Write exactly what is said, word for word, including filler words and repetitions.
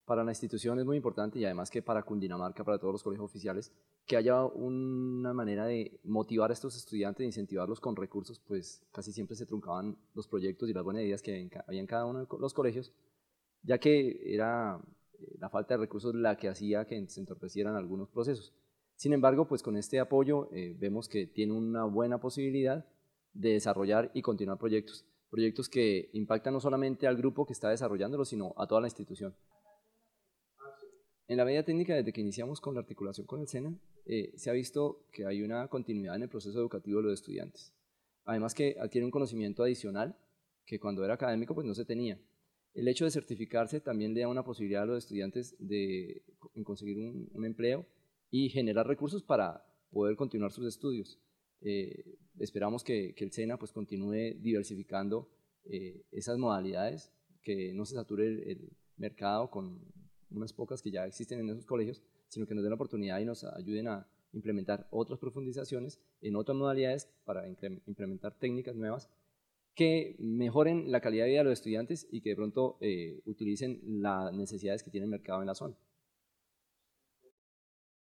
para la institución es muy importante y además que para Cundinamarca, para todos los colegios oficiales, que haya una manera de motivar a estos estudiantes, de incentivarlos con recursos, pues casi siempre se truncaban los proyectos y las buenas ideas que había en cada uno de los colegios, ya que era la falta de recursos la que hacía que se entorpecieran algunos procesos. Sin embargo, pues con este apoyo eh, vemos que tiene una buena posibilidad de desarrollar y continuar proyectos, proyectos que impactan no solamente al grupo que está desarrollándolo, sino a toda la institución. En la medida técnica, desde que iniciamos con la articulación con el SENA, eh, se ha visto que hay una continuidad en el proceso educativo de los estudiantes. Además que adquiere un conocimiento adicional que cuando era académico pues no se tenía. El hecho de certificarse también le da una posibilidad a los estudiantes de en conseguir un, un empleo y generar recursos para poder continuar sus estudios. Eh, esperamos que, que el SENA pues continúe diversificando eh, esas modalidades, que no se sature el, el mercado con unas pocas que ya existen en esos colegios, sino que nos den la oportunidad y nos ayuden a implementar otras profundizaciones en otras modalidades para implementar técnicas nuevas que mejoren la calidad de vida de los estudiantes y que de pronto eh, utilicen las necesidades que tiene el mercado en la zona.